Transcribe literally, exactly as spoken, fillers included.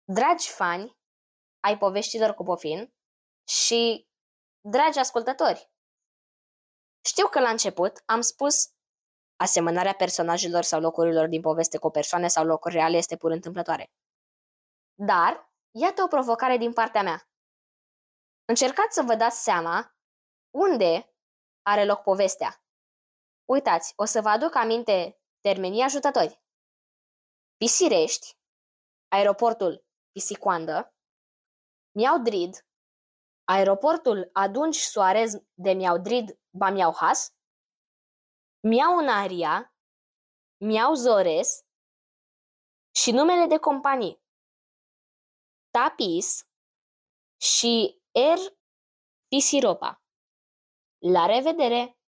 Dragi fani ai poveștilor cu Pofin și dragi ascultători, știu că la început am spus asemănarea personajelor sau locurilor din poveste cu persoane sau locuri reale este pur întâmplătoare. Dar, iată o provocare din partea mea. Încercați să vă dați seama unde are loc povestea. Uitați, o să vă aduc aminte termenii ajutători. Pisirești, aeroportul Pisicoandă, Miaudrid, aeroportul Adunci Soarez de Miaudrid Bamiauhas, Miaunaria, Miau Zores și numele de companii Tapis și Air Pisiropa. La revedere!